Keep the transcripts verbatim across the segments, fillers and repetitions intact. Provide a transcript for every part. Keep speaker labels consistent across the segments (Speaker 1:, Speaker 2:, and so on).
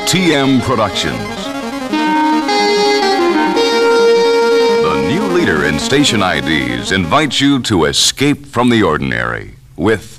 Speaker 1: T M Productions. The new leader in station I Ds invites you to escape from the ordinary with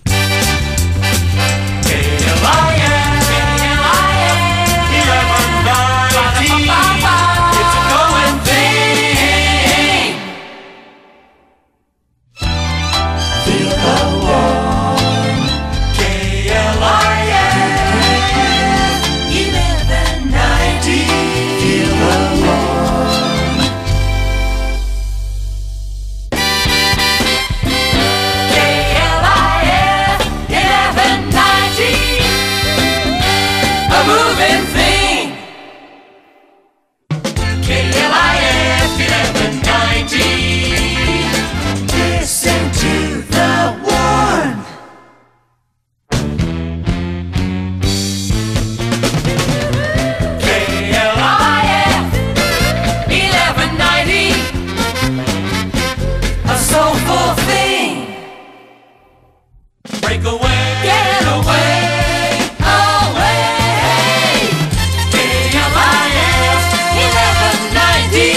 Speaker 2: break away, get away, away. K L I F eleven ninety.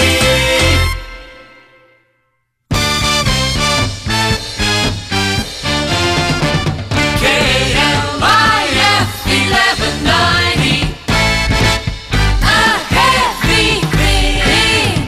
Speaker 2: K L I F eleven ninety. A heavy thing.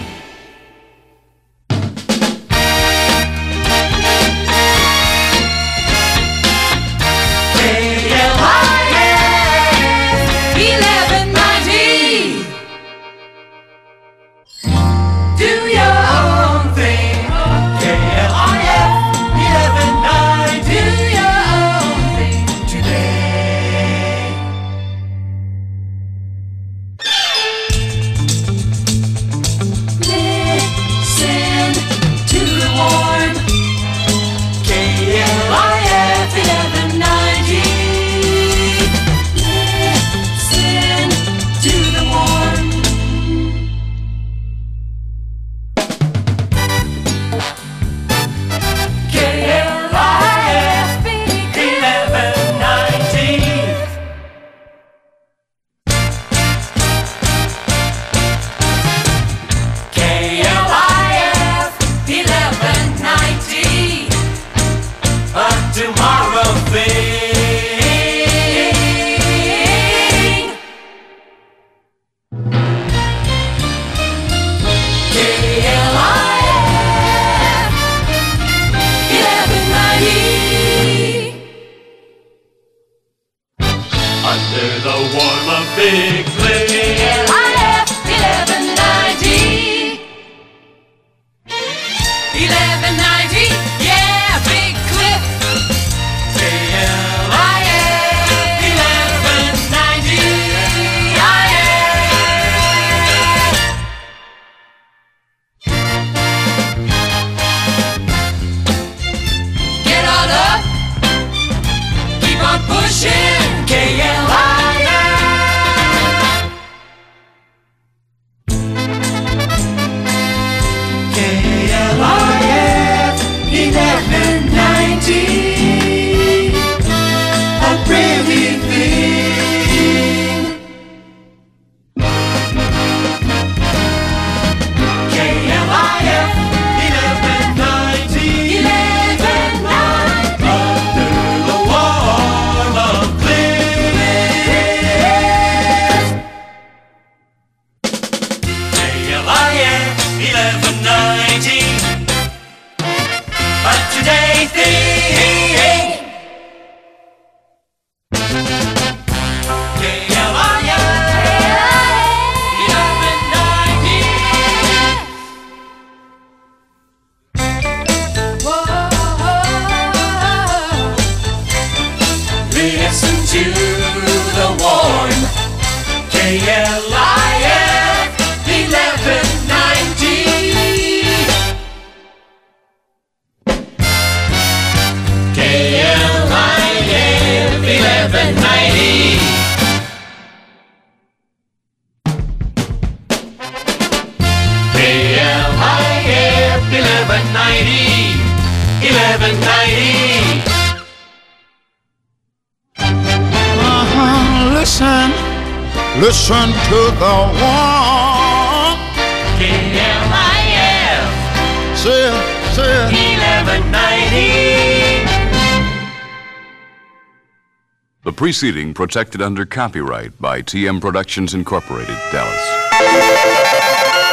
Speaker 2: Tomorrow thing. K L I F eleven ninety. Under the warm of big flame. K L I F eleven ninety. eleven ninety, yeah, big cliff. K L I F eleven ninety, I am. Get on up, keep on pushing, K L I F. K L I F eleven ninety. Pretty thing. K L I F eleven ninety. eleven ninety. Under the warm of bliss. K L I F eleven ninety. A today thing. Listen to the warm K L I F eleven ninety. K L I F eleven ninety. K L I F eleven ninety. eleven ninety.
Speaker 3: Listen, Listen to the one.
Speaker 2: K L I F.
Speaker 3: Say, say.
Speaker 2: eleven ninety.
Speaker 1: The preceding protected under copyright by T M Productions Incorporated, Dallas.